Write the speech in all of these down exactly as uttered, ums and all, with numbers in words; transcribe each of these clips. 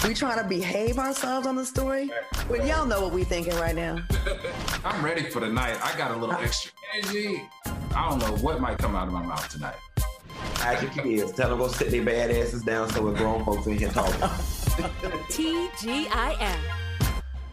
We trying to behave ourselves on the story? Well, y'all know what we thinking right now. I'm ready for the night. I got a little extra energy. I don't know what might come out of my mouth tonight. Ask your kids. Tell them go sit their bad asses down so we're grown folks in here talking. T G I F.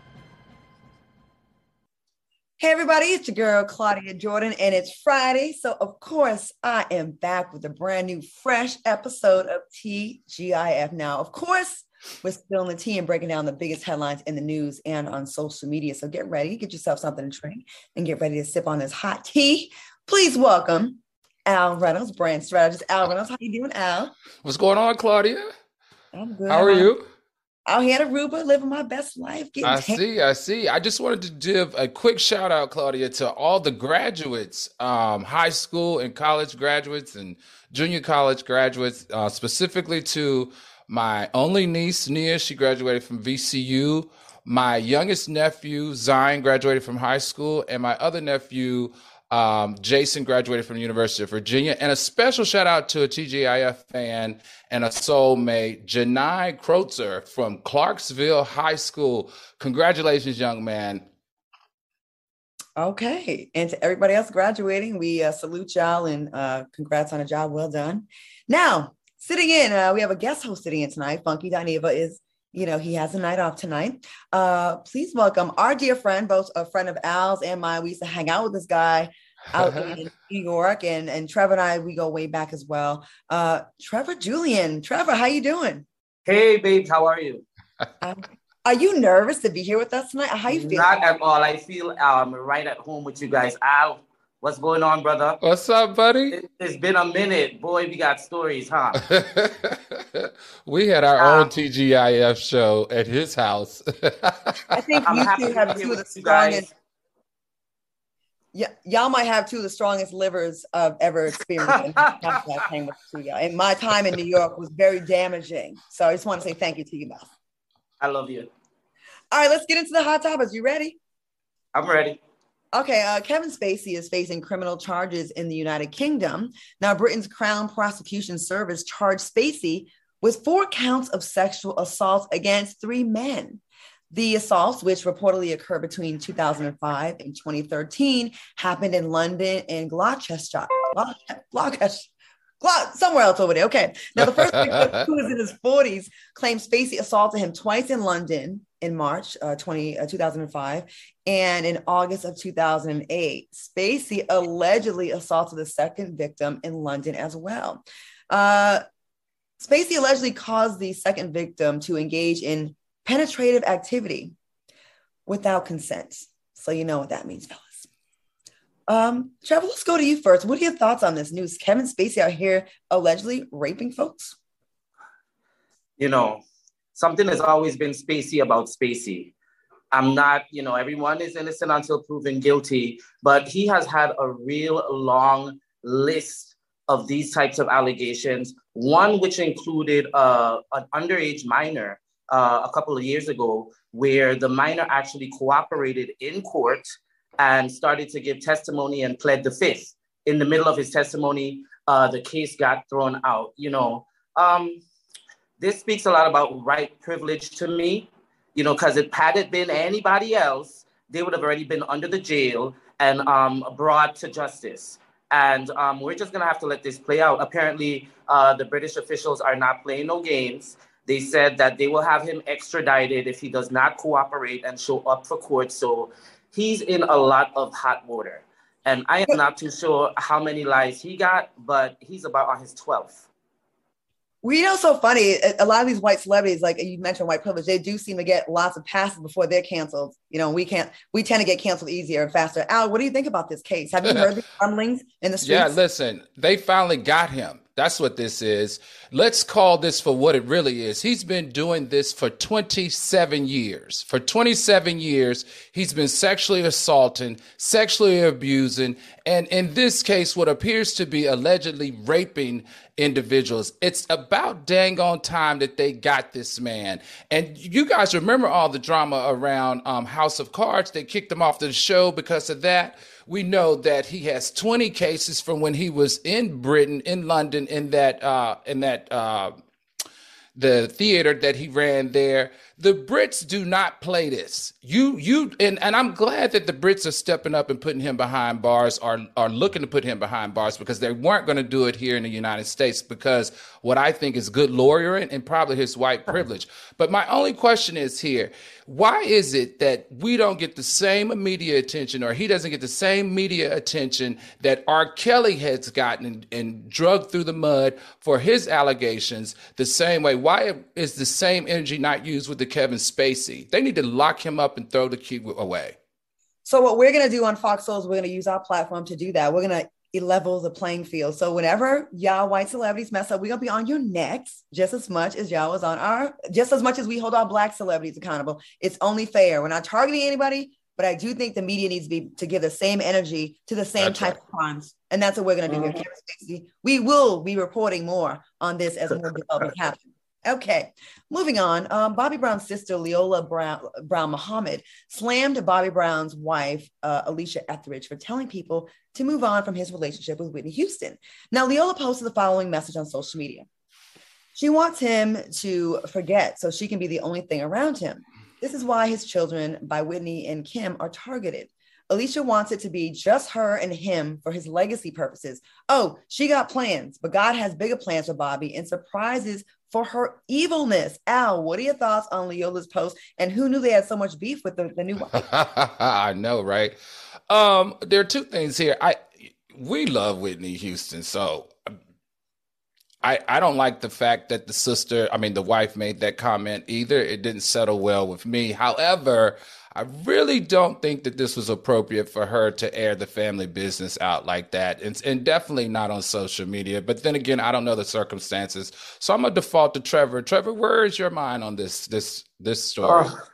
Hey everybody, it's your girl Claudia Jordan, and it's Friday. So of course I am back with a brand new fresh episode of T G I F. Now, of course, we're spilling the tea and breaking down the biggest headlines in the news and on social media. So get ready, get yourself something to drink, and get ready to sip on this hot tea. Please welcome Al Reynolds, brand strategist. Al Reynolds, how you doing, Al? What's going on, Claudia? I'm good. How are you? Out here at Aruba, living my best life. I see, I see. I just wanted to give a quick shout out, Claudia, to all the graduates, um, high school and college graduates and junior college graduates, uh, specifically to my only niece, Nia. She graduated from V C U. My youngest nephew, Zion, graduated from high school. And my other nephew, Um, Jason, graduated from the University of Virginia. And a special shout out to a T G I F fan and a soulmate, Janai Kreutzer from Clarksville High School. Congratulations, young man. Okay. And to everybody else graduating, we uh, salute y'all and uh, congrats on a job well done. Now, sitting in, uh, we have a guest host sitting in tonight. Funky Dineva is, you know, he has a night off tonight. Uh, please welcome our dear friend, both a friend of Al's and mine. We used to hang out with this guy out in New York, and, and Trevor and I, we go way back as well. Uh, Trevor Julian. Trevor, how you doing? Hey, babes, how are you? Um, are you nervous to be here with us tonight? How you feeling? Not at all. I feel um right at home with you guys. Al, what's going on, brother? What's up, buddy? It, it's been a minute. Boy, we got stories, huh? We had our um, own T G I F show at his house. I think I'm you happy two to have be two of with the you guys. strongest. Yeah, y'all might have two of the strongest livers I've ever experienced. In with two y'all. And my time in New York was very damaging. So I just want to say thank you to you both. I love you. All right, let's get into the hot topics. You ready? I'm ready. Okay, uh, Kevin Spacey is facing criminal charges in the United Kingdom. Now, Britain's Crown Prosecution Service charged Spacey with four counts of sexual assault against three men. The assaults, which reportedly occurred between two thousand five and twenty thirteen, happened in London and Gloucester, Gloucester, somewhere else over there. Okay. Now, the first victim, who is in his forties, claims Spacey assaulted him twice in London in March uh, twenty, uh, two thousand five and in August of two thousand eight. Spacey allegedly assaulted the second victim in London as well. Uh, Spacey allegedly caused the second victim to engage in penetrative activity without consent. So you know what that means, fellas. Um, Trevor, let's go to you first. What are your thoughts on this news? Kevin Spacey out here allegedly raping folks? You know, something has always been Spacey about Spacey. I'm not, you know, everyone is innocent until proven guilty, but he has had a real long list of these types of allegations, one which included uh, an underage minor uh, a couple of years ago, where the minor actually cooperated in court and started to give testimony and pled the fifth. In the middle of his testimony, uh, the case got thrown out. You know, um, this speaks a lot about white privilege to me, you know, because if had it been anybody else, they would have already been under the jail and um, brought to justice. And um, we're just gonna have to let this play out. Apparently, uh, the British officials are not playing no games. They said that they will have him extradited if he does not cooperate and show up for court. So he's in a lot of hot water. And I am not too sure how many lies he got, but he's about on his twelfth. Well, you know, so funny. A lot of these white celebrities, like you mentioned, white privilege, they do seem to get lots of passes before they're canceled. You know, we can't, we tend to get canceled easier and faster. Al, what do you think about this case? Have you heard the rumblings in the streets? Yeah, listen, they finally got him. That's what this is. Let's call this for what it really is. He's been doing this for twenty-seven years. For twenty-seven years, he's been sexually assaulting, sexually abusing, and in this case, what appears to be allegedly raping individuals. It's about dang on time that they got this man. And you guys remember all the drama around um, House of Cards. They kicked him off the show because of that. We know that he has twenty cases from when he was in Britain, in London, in that uh, in that uh, the theater that he ran there. The Brits do not play this. You, you, and, and I'm glad that the Brits are stepping up and putting him behind bars, or are looking to put him behind bars, because they weren't going to do it here in the United States, because what I think is good lawyering and probably his white privilege. But my only question is here, why is it that we don't get the same media attention, or he doesn't get the same media attention that R. Kelly has gotten and, and drugged through the mud for his allegations the same way? Why is the same energy not used with the Kevin Spacey? They need to lock him up and throw the key away. So what we're going to do on Fox Soul is we're going to use our platform to do that. We're going to level the playing field. So whenever y'all white celebrities mess up, we're going to be on your necks just as much as y'all was on our, just as much as we hold our black celebrities accountable. It's only fair. We're not targeting anybody, but I do think the media needs to be to give the same energy to the same That's type right. of crimes. And that's what we're going to do here. Kevin Spacey, we will be reporting more on this as more developments happen. Okay, moving on. Um, Bobby Brown's sister, Leola Brown, Brown Muhammad, slammed Bobby Brown's wife, uh, Alicia Etheridge, for telling people to move on from his relationship with Whitney Houston. Now, Leola posted the following message on social media. She wants him to forget so she can be the only thing around him. This is why his children by Whitney and Kim are targeted. Alicia wants it to be just her and him for his legacy purposes. Oh, she got plans, but God has bigger plans for Bobby and surprises for her evilness. Al, what are your thoughts on Leola's post? And who knew they had so much beef with the, the new wife? I know, right? Um, there are two things here. I we love Whitney Houston, so I I don't like the fact that the sister, I mean the wife, made that comment either. It didn't settle well with me. However, I really don't think that this was appropriate for her to air the family business out like that, and, and definitely not on social media. But then again, I don't know the circumstances, so I'm gonna default to Trevor. Trevor, where is your mind on this this this story? Oh,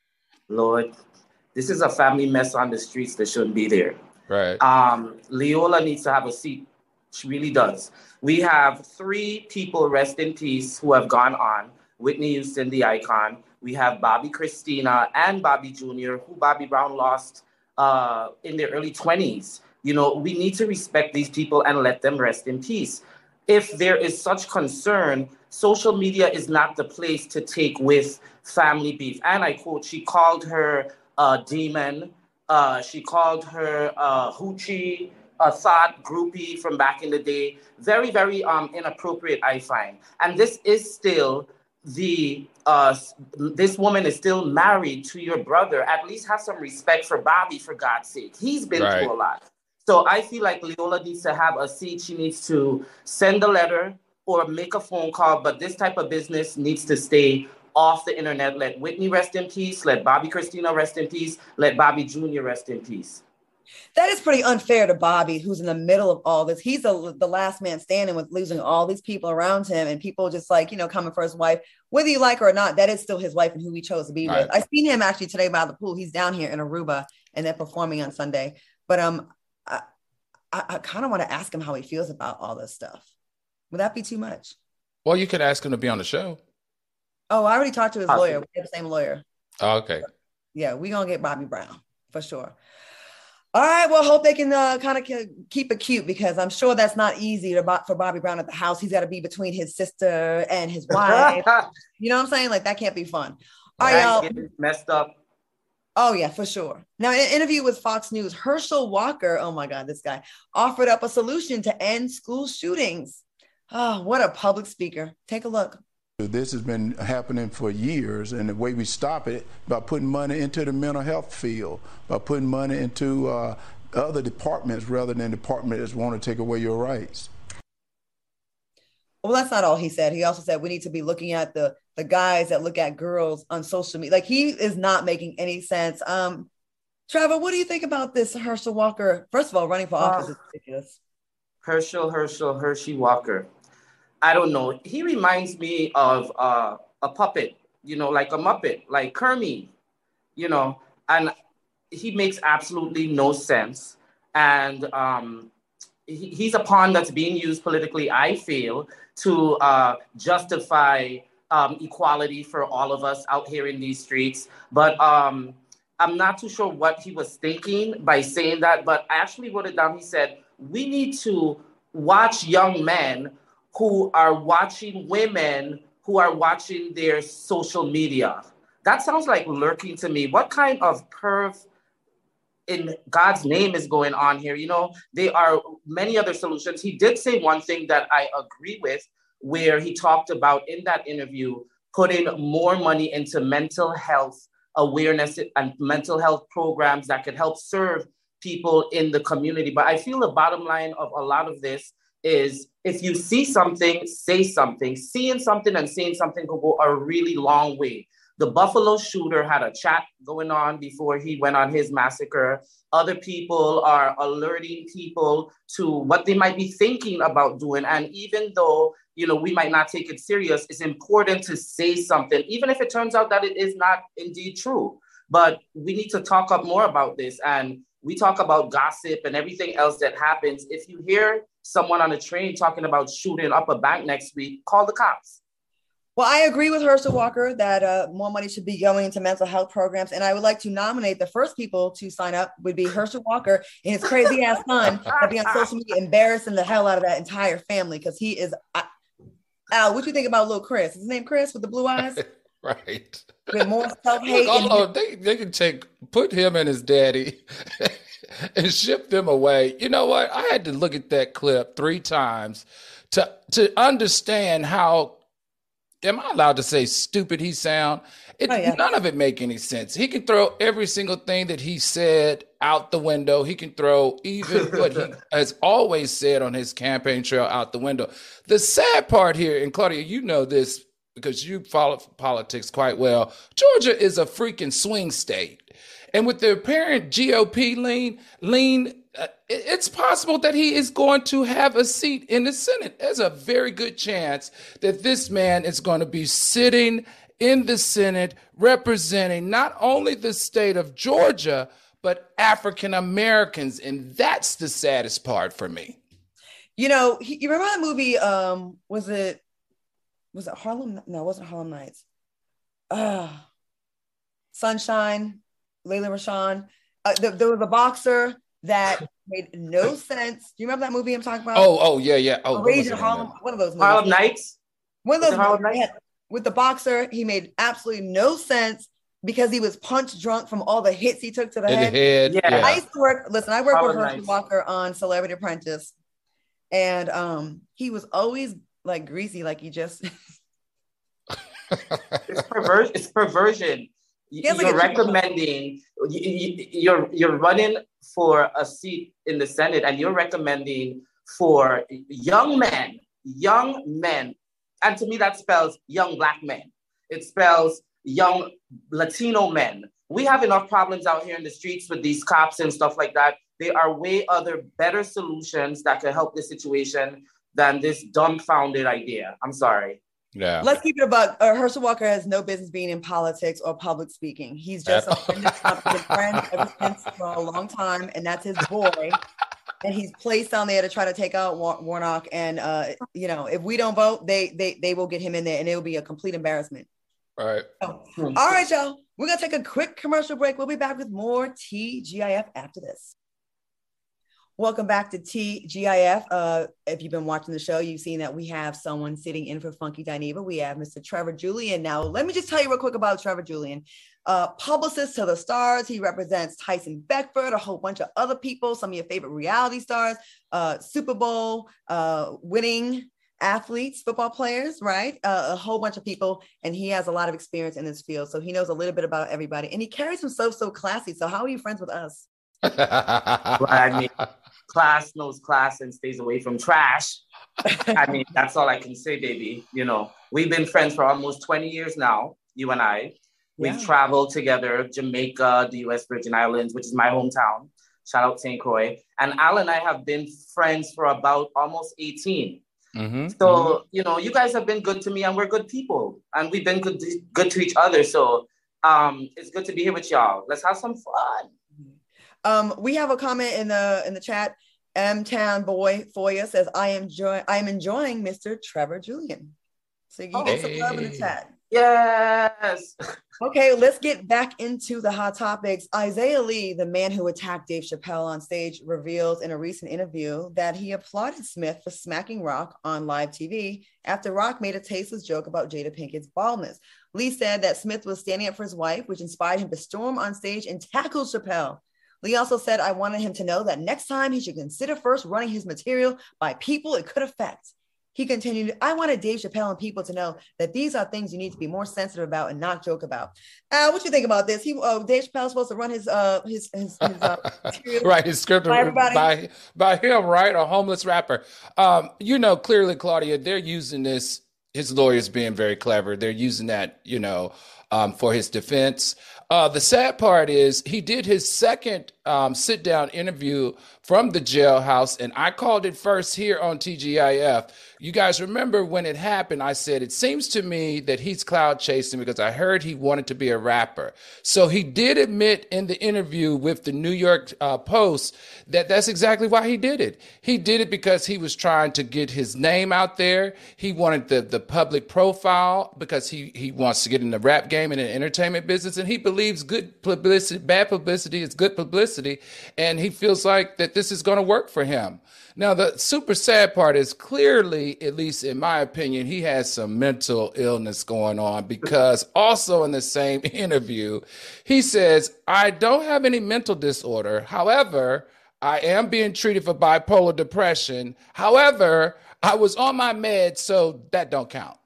Lord, this is a family mess on the streets that shouldn't be there. Right. Um, Leola needs to have a seat. She really does. We have three people, rest in peace, who have gone on. Whitney Houston, the icon. We have Bobby Christina and Bobby Junior, who Bobby Brown lost uh, in their early twenties. You know, we need to respect these people and let them rest in peace. If there is such concern, social media is not the place to take with family beef. And I quote, she called her uh, demon. Uh, she called her uh, hoochie, a thought groupie from back in the day. Very, very um, inappropriate, I find. And this is still the, uh, this woman is still married to your brother. At least have some respect for Bobby, for God's sake. He's been Right. through a lot. So I feel like Leola needs to have a seat. She needs to send a letter or make a phone call. But this type of business needs to stay off the internet. Let Whitney rest in peace. Let Bobby Christina rest in peace. Let Bobby Junior rest in peace. That is pretty unfair to Bobby, who's in the middle of all this. He's the, the last man standing with losing all these people around him, and people just like, you know, coming for his wife, whether you like her or not. That is still his wife and who he chose to be Right. with. I seen him actually today by the pool. He's down here in Aruba, and they're performing on Sunday. But um, I, I, I kind of want to ask him how he feels about all this stuff. Would that be too much? Well, you could ask him to be on the show. Oh, I already talked to his Awesome. lawyer. We have the same lawyer. Oh, okay. Yeah, we're going to get Bobby Brown for sure. All right, well, hope they can uh, kind of keep it cute, because I'm sure that's not easy to, for Bobby Brown at the house. He's got to be between his sister and his wife. You know what I'm saying? Like, that can't be fun. All right, y'all. Getting messed up. Oh, yeah, for sure. Now, in an interview with Fox News, Herschel Walker, oh my God, this guy, offered up a solution to end school shootings. Oh, what a public speaker. Take a look. This has been happening for years, and the way we stop it, by putting money into the mental health field, by putting money into uh, other departments rather than departments that want to take away your rights. Well, that's not all he said. He also said we need to be looking at the the guys that look at girls on social media. Like, he is not making any sense. Um, Trevor, what do you think about this Herschel Walker? First of all, running for office uh, is ridiculous. Herschel, Herschel, Hershey Walker. I don't know. He reminds me of uh, a puppet, you know, like a Muppet, like Kermit, you know, and he makes absolutely no sense. And um, he, he's a pawn that's being used politically, I feel, to uh, justify um, equality for all of us out here in these streets. But um, I'm not too sure what he was thinking by saying that, but I actually wrote it down. He said, we need to watch young men who are watching women who are watching their social media. That sounds like lurking to me. What kind of perv in God's name is going on here? You know, there are many other solutions. He did say one thing that I agree with, where he talked about in that interview, putting more money into mental health awareness and mental health programs that could help serve people in the community. But I feel the bottom line of a lot of this is if you see something, say something. Seeing something and saying something could go a really long way. The Buffalo shooter had a chat going on before he went on his massacre. Other people are alerting people to what they might be thinking about doing. And even though, you know, we might not take it serious, it's important to say something, even if it turns out that it is not indeed true. But we need to talk up more about this. And we talk about gossip and everything else that happens. If you hear someone on a train talking about shooting up a bank next week, call the cops. Well, I agree with Herschel Walker that uh, more money should be going into mental health programs. And I would like to nominate the first people to sign up would be Herschel Walker and his crazy ass son that be on social media embarrassing the hell out of that entire family. Because he is, uh, Al, what you think about little Chris? Is his name Chris with the blue eyes? Right. With more self-hate. Look, all of, they, they can take, put him and his daddy and ship them away. You know what? I had to look at that clip three times to to understand how, am I allowed to say stupid he sound? It, oh, yeah. None of it make any sense. He can throw every single thing that he said out the window. He can throw even what he has always said on his campaign trail out the window. The sad part here, and Claudia, you know this because you follow politics quite well, Georgia is a freaking swing state. And with the apparent G O P lean, lean, uh, it's possible that he is going to have a seat in the Senate. There's a very good chance that this man is going to be sitting in the Senate representing not only the state of Georgia, but African Americans. And that's the saddest part for me. You know, he, you remember that movie? Um, was it, was it Harlem? No, it wasn't Harlem Nights. Uh, Sunshine, Layla Rashawn. Uh, the, there was a boxer that made no sense. Do you remember that movie I'm talking about? Oh, oh, yeah, yeah. Oh, Rage in Harlem. One of those movies. Harlem Nights. One of those Harlem movies. Nights? With the boxer, he made absolutely no sense because he was punch drunk from all the hits he took to the in head. The head. Yeah. yeah. I used to work. Listen, I worked Harlem with Herschel Nights. Walker on Celebrity Apprentice, and um, he was always like greasy, like he just. It's perversion. It's perversion. Yeah, You're like recommending. You're you're running for a seat in the Senate, and you're recommending for young men, young men, and to me that spells young Black men. It spells young Latino men. We have enough problems out here in the streets with these cops and stuff like that. There are way other better solutions that can help this situation than this dumbfounded idea. I'm sorry. Yeah. Let's keep it a buck. Uh, Herschel Walker has no business being in politics or public speaking. He's just a friend of Trump. He's a friend ever since for a long time, and that's his boy. And he's placed down there to try to take out War- Warnock. And uh, you know, if we don't vote, they they they will get him in there, and it will be a complete embarrassment. All right. So, all right, y'all. We're gonna take a quick commercial break. We'll be back with more T G I F after this. Welcome back to T G I F. Uh, if you've been watching the show, you've seen that we have someone sitting in for Funky Dineva. We have Mister Trevor Julian. Now, let me just tell you real quick about Trevor Julian. Uh, publicist to the stars. He represents Tyson Beckford, a whole bunch of other people, some of your favorite reality stars, uh, Super Bowl uh, winning athletes, football players, right? Uh, a whole bunch of people. And he has a lot of experience in this field. So he knows a little bit about everybody. And he carries himself so classy. So how are you friends with us? I mean, class knows class and stays away from trash. I mean, that's all I can say, baby. You know, we've been friends for almost twenty years now, you and I. We've yeah. traveled together, Jamaica, the U S Virgin Islands, which is my hometown. Shout out Saint Croix. And Al and I have been friends for about almost eighteen. Mm-hmm. So, mm-hmm. you know, you guys have been good to me and we're good people. And we've been good to, good to each other. So um, it's good to be here with y'all. Let's have some fun. Um, we have a comment in the in the chat. M Town Boy Foya says, "I am enjoy I am enjoying Mister Trevor Julian." So you oh, get hey. some love in the chat. Yes. Okay, let's get back into the hot topics. Isaiah Lee, the man who attacked Dave Chappelle on stage, reveals in a recent interview that he applauded Smith for smacking Rock on live T V after Rock made a tasteless joke about Jada Pinkett's baldness. Lee said that Smith was standing up for his wife, which inspired him to storm on stage and tackle Chappelle. Lee also said, I wanted him to know that next time he should consider first running his material by people it could affect. He continued, I wanted Dave Chappelle and people to know that these are things you need to be more sensitive about and not joke about. Uh, what you think about this? He, uh, Dave Chappelle's supposed to run his uh, his his, his uh, material right, his script by, by by him, right? A homeless rapper. Um, you know, clearly, Claudia, they're using this. His lawyers being very clever. They're using that, you know, um, for his defense. Uh, the sad part is he did his second um, sit-down interview from the jailhouse, and I called it first here on T G I F. You guys remember when it happened, I said, it seems to me that he's cloud chasing because I heard he wanted to be a rapper. So he did admit in the interview with the New York uh, Post that that's exactly why he did it. He did it because he was trying to get his name out there. He wanted the, the public profile because he, he wants to get in the rap game and the entertainment business, and he believes good publicity, bad publicity is good publicity, and he feels like that this is going to work for him. Now, the super sad part is clearly, at least in my opinion, he has some mental illness going on because also in the same interview, he says, I don't have any mental disorder. However, I am being treated for bipolar depression. However, I was on my meds, so that don't count.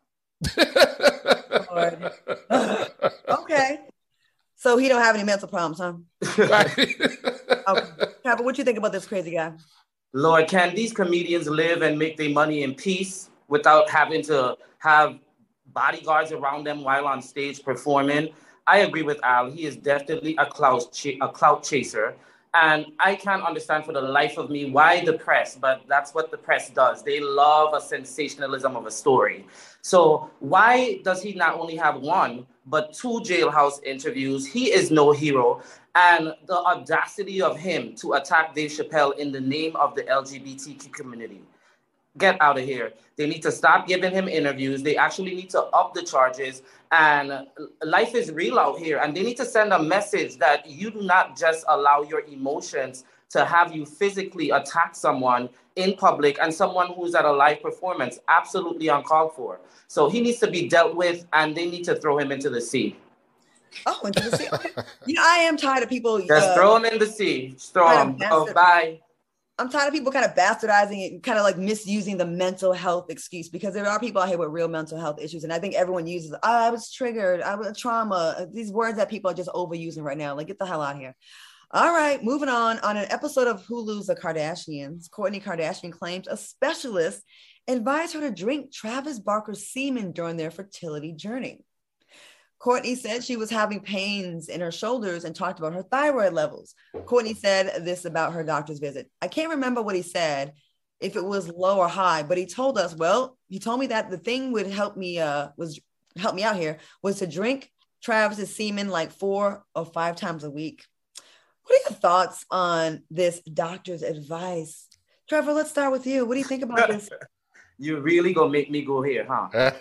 Okay. So he don't have any mental problems, huh? Right. Okay. But what you think about this crazy guy? Lord, can these comedians live and make their money in peace without having to have bodyguards around them while on stage performing? I agree with Al. He is definitely a clout, ch- a clout chaser. And I can't understand for the life of me why the press, but that's what the press does. They love a sensationalism of a story. So why does he not only have one, but two jailhouse interviews? He is no hero. And the audacity of him to attack Dave Chappelle in the name of the L G B T Q community. Get out of here. They need to stop giving him interviews. They actually need to up the charges. And life is real out here. And they need to send a message that you do not just allow your emotions to have you physically attack someone in public and someone who's at a live performance. Absolutely uncalled for. So he needs to be dealt with, and they need to throw him into the sea. Oh, into the sea. Okay. You know, I am tired of people. Just uh, throw him in the sea. Just throw him. Oh, bye. I'm tired of people kind of bastardizing it and kind of like misusing the mental health excuse, because there are people out here with real mental health issues. And I think everyone uses, oh, I was triggered, I was trauma, these words that people are just overusing right now. Like, get the hell out of here. All right, moving on. On an episode of Hulu's The Kardashians, Kourtney Kardashian claims a specialist advised her to drink Travis Barker's semen during their fertility journey. Kourtney said she was having pains in her shoulders and talked about her thyroid levels. Kourtney said this about her doctor's visit. I can't remember what he said, if it was low or high, but he told us, well, he told me that the thing would help me, uh, was help me out here, was to drink Travis's semen like four or five times a week. What are your thoughts on this doctor's advice? Trevor, let's start with you. What do you think about this? You really gonna make me go here, huh?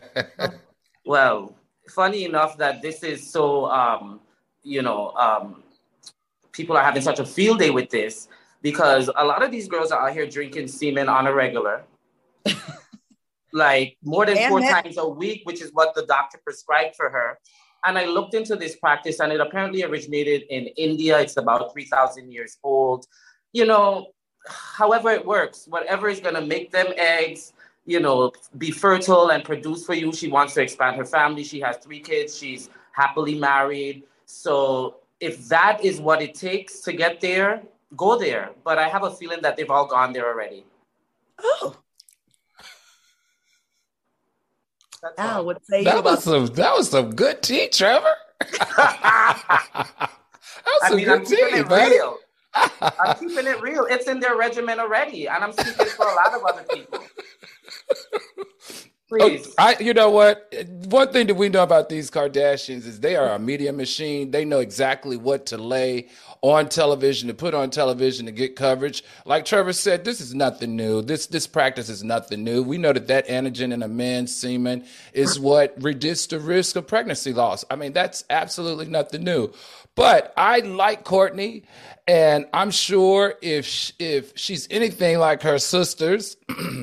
Well, funny enough that this is so, um, you know, um, people are having such a field day with this, because a lot of these girls are out here drinking semen on a regular, like more than and four that- times a week, which is what the doctor prescribed for her. And I looked into this practice, and it apparently originated in India. It's about three thousand years old. You know, however it works, whatever is going to make them eggs, you know, be fertile and produce for you. She wants to expand her family. She has three kids. She's happily married. So if that is what it takes to get there, go there. But I have a feeling that they've all gone there already. Oh. That's Al, all. what say that you about was some that was some good tea, Trevor. that was I some mean, good I'm keeping tea, it buddy. real. I'm keeping it real. It's in their regimen already. And I'm speaking for a lot of other people. Oh, I, you know what? One thing that we know about these Kardashians is they are a media machine. They know exactly what to lay on television, to put on television to get coverage. Like Trevor said, this is nothing new. This this practice is nothing new. We know that that antigen in a man's semen is what reduces the risk of pregnancy loss. I mean, that's absolutely nothing new. But I like Kourtney, and I'm sure if if she's anything like her sisters,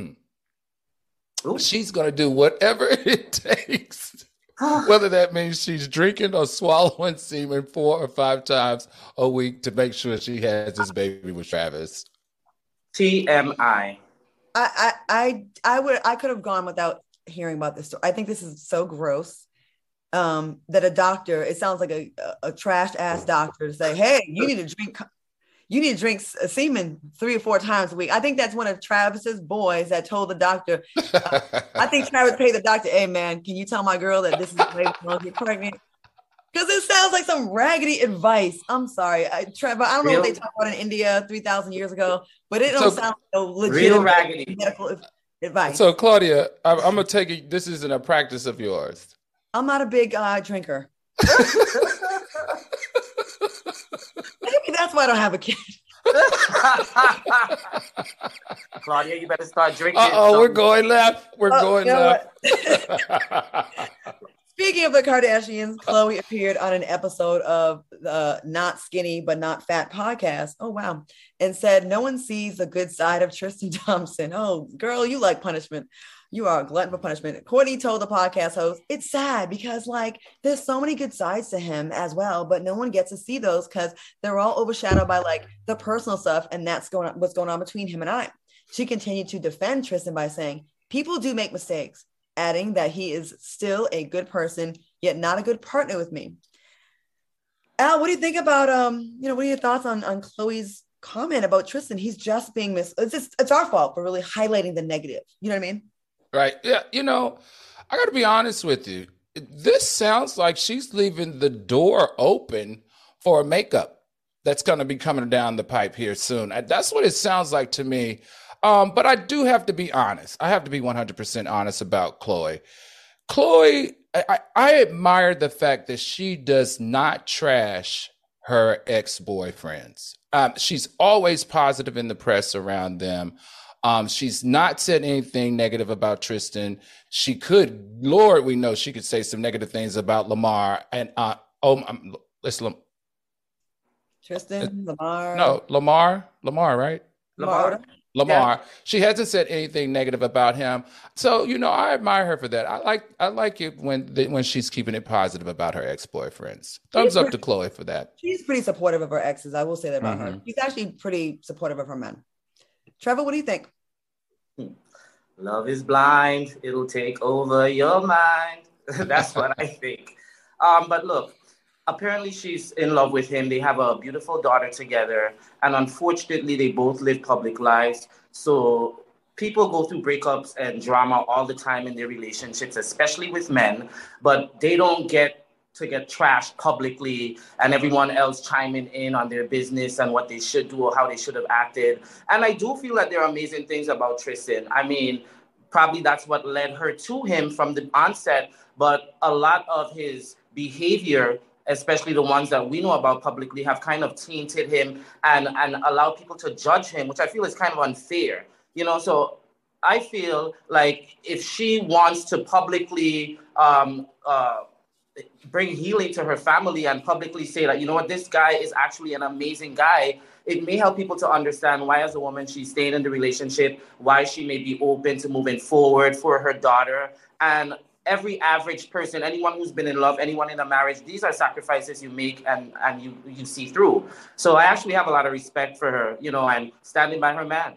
she's going to do whatever it takes, whether that means she's drinking or swallowing semen four or five times a week to make sure she has this baby with Travis. T M I. I, I, I, I would, I could have gone without hearing about this story. I think this is so gross um, that a doctor, it sounds like a, a, a trash ass doctor to say, hey, you need to drink You need to drink semen three or four times a week. I think that's one of Travis's boys that told the doctor. Uh, I think Travis paid the doctor, hey, man, can you tell my girl that this is the way we're going to get pregnant? Because it sounds like some raggedy advice. I'm sorry. I, Trevor, I don't real, know what they talk about in India three thousand years ago, but it don't so, sound so legitimate medical advice. So, Claudia, I'm, I'm going to take it. This isn't a practice of yours. I'm not a big uh, drinker. Maybe that's why I don't have a kid. Claudia, you better start drinking. Uh-oh, we're going left. We're oh, going you know left. Speaking of the Kardashians, Khloe appeared on an episode of the Not Skinny But Not Fat podcast. Oh, wow. And said, no one sees the good side of Tristan Thompson. Oh, girl, you like punishment. You are a glutton for punishment. Kourtney told the podcast host, it's sad because like there's so many good sides to him as well, but no one gets to see those because they're all overshadowed by like the personal stuff. And that's going on, what's going on between him and I. She continued to defend Tristan by saying, people do make mistakes, adding that he is still a good person, yet not a good partner with me. Al, what do you think about, um, you know, what are your thoughts on, on Khloe's comment about Tristan? He's just being mis, it's just, it's our fault for really highlighting the negative. You know what I mean? Right. Yeah. You know, I got to be honest with you. This sounds like she's leaving the door open for a makeup that's going to be coming down the pipe here soon. That's what it sounds like to me. Um, but I do have to be honest. I have to be one hundred percent honest about Khloe. Khloe, I, I admire the fact that she does not trash her ex-boyfriends. Um, she's always positive in the press around them. Um, she's not said anything negative about Tristan. She could, Lord, we know she could say some negative things about Lamar. And uh, oh, um, let's Lam- Tristan, Lamar. No, Lamar, Lamar, right? Lamar. Lamar. Yeah. She hasn't said anything negative about him. So, you know, I admire her for that. I like I like it when the, when she's keeping it positive about her ex-boyfriends. Thumbs she's up pretty, to Khloe for that. She's pretty supportive of her exes. I will say that about mm-hmm. her. She's actually pretty supportive of her men. Trevor, what do you think? Love is blind. It'll take over your mind. That's what I think. Um, but look, apparently she's in love with him. They have a beautiful daughter together. And unfortunately, they both live public lives. So people go through breakups and drama all the time in their relationships, especially with men. But they don't get to get trashed publicly and everyone else chiming in on their business and what they should do or how they should have acted. And I do feel that there are amazing things about Tristan. I mean, probably that's what led her to him from the onset, but a lot of his behavior, especially the ones that we know about publicly, have kind of tainted him and, and allowed people to judge him, which I feel is kind of unfair. You know, so I feel like if she wants to publicly um, uh, bring healing to her family and publicly say that, you know what, this guy is actually an amazing guy, it may help people to understand why as a woman she's staying in the relationship, why she may be open to moving forward for her daughter. And every average person, anyone who's been in love, anyone in a marriage, these are sacrifices you make and, and you, you see through. So I actually have a lot of respect for her, you know, and standing by her man.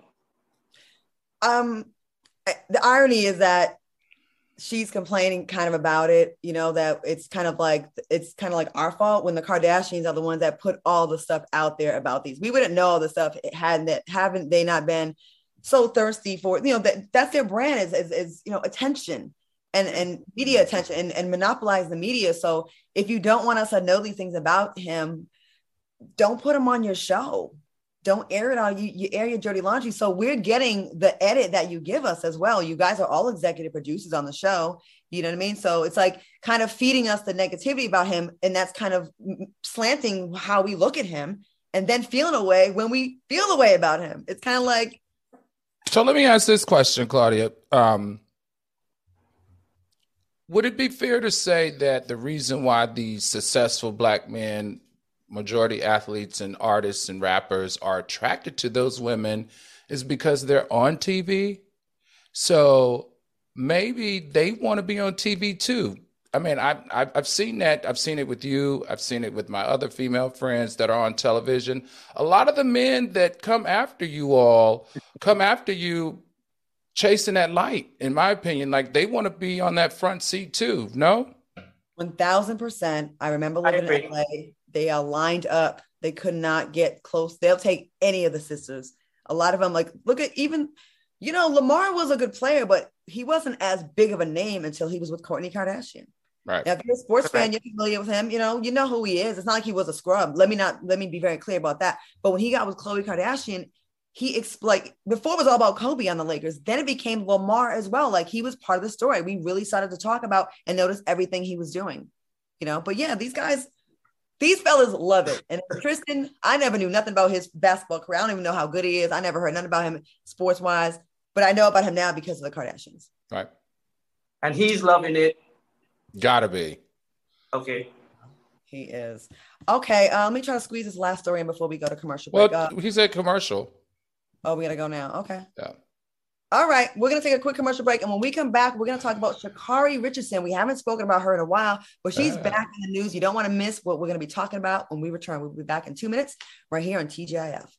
Um, the irony is that she's complaining kind of about it, you know, that it's kind of like, it's kind of like our fault when the Kardashians are the ones that put all the stuff out there about these. We wouldn't know all the stuff it hadn't, that haven't they not been so thirsty for, you know, that that's their brand is, is, is you know, attention and, and media attention and, and monopolize the media. So if you don't want us to know these things about him, don't put him on your show. don't air it out. You, you air your dirty laundry. So we're getting the edit that you give us as well. You guys are all executive producers on the show. You know what I mean? So it's like kind of feeding us the negativity about him. And that's kind of slanting how we look at him and then feeling a way when we feel a way about him. It's kind of like. So let me ask this question, Claudia. Um, would it be fair to say that the reason why these successful Black men, majority athletes and artists and rappers are attracted to those women is because they're on T V? So maybe they want to be on T V too. I mean, I've, I've, I've seen that. I've seen it with you. I've seen it with my other female friends that are on television. A lot of the men that come after you all come after you chasing that light, in my opinion. Like they want to be on that front seat too, no? one thousand percent. I remember living in L A. They are lined up. They could not get close. They'll take any of the sisters. A lot of them, like, look at even, you know, Lamar was a good player, but he wasn't as big of a name until he was with Kourtney Kardashian. Right. Now, if you're a sports fan, you're familiar with him, you know, you know who he is. It's not like he was a scrub. Let me not, let me be very clear about that. But when he got with Khloe Kardashian, he ex- like before it was all about Kobe on the Lakers, then it became Lamar as well. Like he was part of the story. We really started to talk about and notice everything he was doing, you know, but yeah, these guys, these fellas love it. And Tristan, I never knew nothing about his basketball career. I don't even know how good he is. I never heard nothing about him sports wise, but I know about him now because of the Kardashians. Right. And he's loving it. Gotta be. Okay. He is. Okay. Uh, let me try to squeeze this last story in before we go to commercial Well, break. Uh, he said commercial. oh, we got to go now. Okay. Yeah. All right, we're going to take a quick commercial break. And when we come back, we're going to talk about Sha'Carri Richardson. We haven't spoken about her in a while, but she's uh, back in the news. You don't want to miss what we're going to be talking about when we return. We'll be back in two minutes right here on T G I F.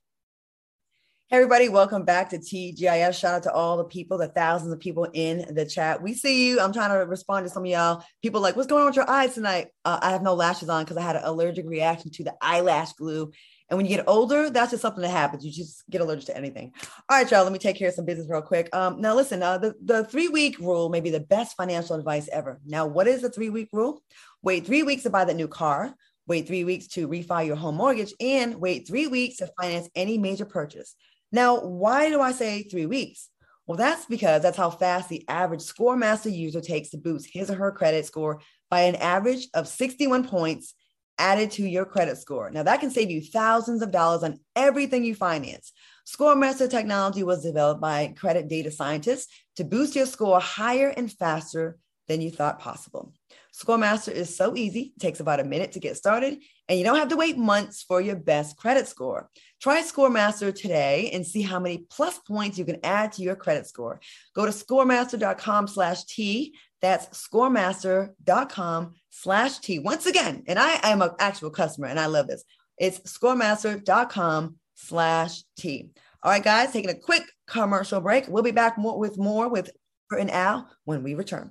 Hey, everybody. Welcome back to T G I F. Shout out to all the people, the thousands of people in the chat. We see you. I'm trying to respond to some of y'all. People like, what's going on with your eyes tonight? Uh, I have no lashes on because I had an allergic reaction to the eyelash glue. And when you get older, that's just something that happens. You just get allergic to anything. All right, y'all, let me take care of some business real quick. Um, now, listen, uh, the, the three-week rule may be the best financial advice ever. Now, what is the three-week rule? Wait three weeks to buy that new car, wait three weeks to refi your home mortgage, and wait three weeks to finance any major purchase. Now, why do I say three weeks? Well, that's because that's how fast the average ScoreMaster user takes to boost his or her credit score by an average of sixty-one points added to your credit score. Now that can save you thousands of dollars on everything you finance. ScoreMaster technology was developed by credit data scientists to boost your score higher and faster than you thought possible. ScoreMaster is so easy. It takes about a minute to get started, and you don't have to wait months for your best credit score. Try ScoreMaster today and see how many plus points you can add to your credit score. Go to scoremaster.com slash T. That's scoremaster.com slash T. Once again, and I am an actual customer, and I love this. It's scoremaster.com slash T. All right, guys, taking a quick commercial break. We'll be back more with more with Kurt and Al when we return.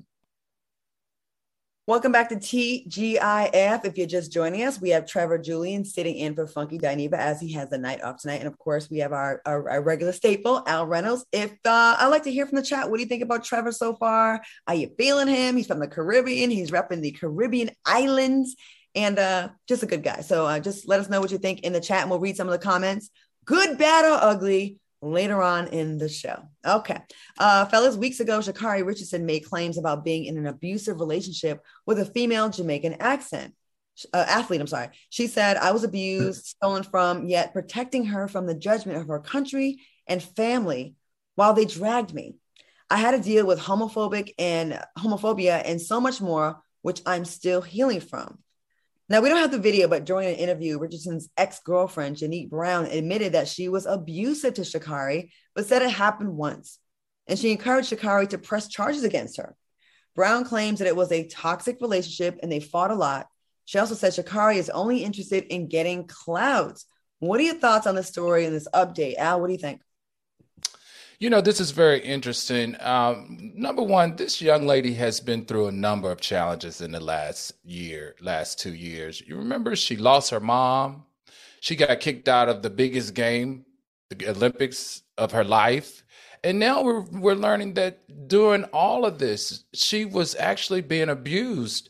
Welcome back to T G I F. If you're just joining us, we have Trevor Julian sitting in for Funky Dineva as he has the night off tonight. And of course, we have our, our, our regular staple, Al Reynolds. If uh, I'd like to hear from the chat, what do you think about Trevor so far? Are you feeling him? He's from the Caribbean. He's repping the Caribbean islands and uh, just a good guy. So uh, just let us know what you think in the chat and we'll read some of the comments. Good, bad, or ugly later on in the show. Okay. Uh, fellas, weeks ago, Sha'Carri Richardson made claims about being in an abusive relationship with a female Jamaican accent, uh, athlete. I'm sorry. She said, I was abused, stolen from, yet protecting her from the judgment of her country and family while they dragged me. I had to deal with homophobic and homophobia and so much more, which I'm still healing from. Now, we don't have the video, but during an interview, Richardson's ex-girlfriend, Janique Brown, admitted that she was abusive to Sha'Carri, but said it happened once. And she encouraged Sha'Carri to press charges against her. Brown claims that it was a toxic relationship and they fought a lot. She also said Sha'Carri is only interested in getting clouds. What are your thoughts on this story and this update? Al, what do you think? You know, this is very interesting. Um, number one, this young lady has been through a number of challenges in the last year, last two years. You remember she lost her mom. She got kicked out of the biggest game, the Olympics of her life. And now we're we're learning that during all of this, she was actually being abused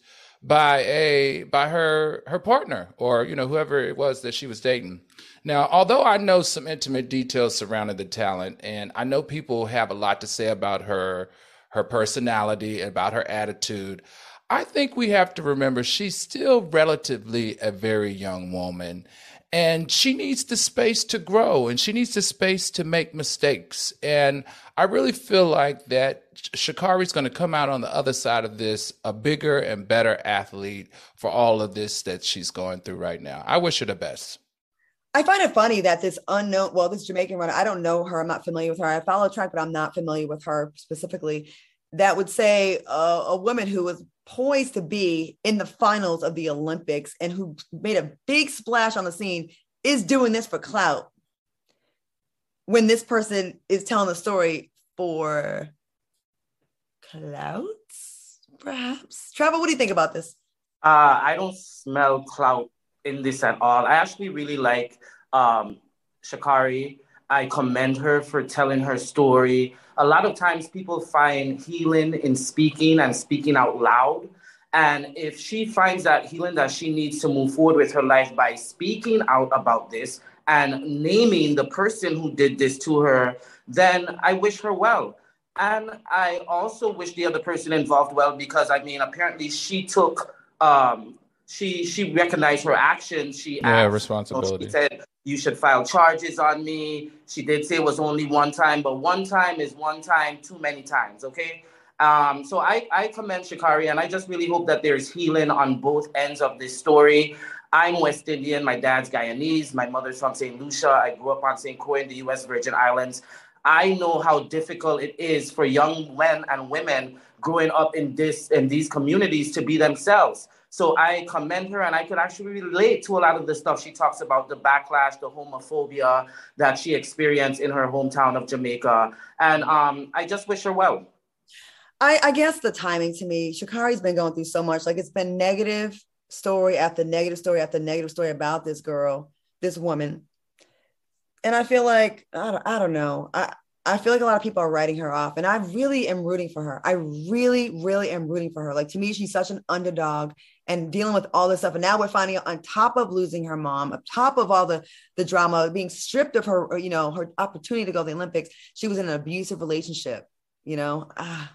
by a by her her partner, or you know, whoever it was that she was dating. Now, although I know some intimate details surrounding the talent, and I know people have a lot to say about her her personality, about her attitude, I think we have to remember she's still relatively a very young woman, and she needs the space to grow, and she needs the space to make mistakes. And I really feel like that Sha'Carri's going to come out on the other side of this a bigger and better athlete for all of this that she's going through right now. I wish her the best. I find it funny that this unknown, well, this Jamaican runner, I don't know her. I'm not familiar with her. I follow track, but I'm not familiar with her specifically. That would say uh, a woman who was poised to be in the finals of the Olympics and who made a big splash on the scene is doing this for clout, when this person is telling the story for clout, perhaps. Trevor, what do you think about this? Uh, I don't smell clout in this at all. I actually really like um, Sha'Carri. I commend her for telling her story. A lot of times people find healing in speaking and speaking out loud. And if she finds that healing that she needs to move forward with her life by speaking out about this and naming the person who did this to her, then I wish her well. And I also wish the other person involved well, because, I mean, apparently she took... Um, She she recognized her actions. She yeah, asked, responsibility. She said, you should file charges on me. She did say it was only one time, but one time is one time too many times, okay? Um, so I, I commend Sha'Carri, and I just really hope that there's healing on both ends of this story. I'm West Indian. My dad's Guyanese. My mother's from Saint Lucia. I grew up on Saint Croix in the U S Virgin Islands. I know how difficult it is for young men and women growing up in this in these communities to be themselves. So I commend her, and I could actually relate to a lot of the stuff she talks about, the backlash, the homophobia that she experienced in her hometown of Jamaica. And um, I just wish her well. I, I guess the timing to me, Sha'Carri's been going through so much. Like, it's been negative story after negative story after negative story about this girl, this woman. And I feel like, I don't, I don't know. I, I feel like a lot of people are writing her off, and I really am rooting for her. I really, really am rooting for her. Like, to me, she's such an underdog and dealing with all this stuff. And now we're finding out, on top of losing her mom, on top of all the, the drama, being stripped of her, you know, her opportunity to go to the Olympics, she was in an abusive relationship, you know? Ah.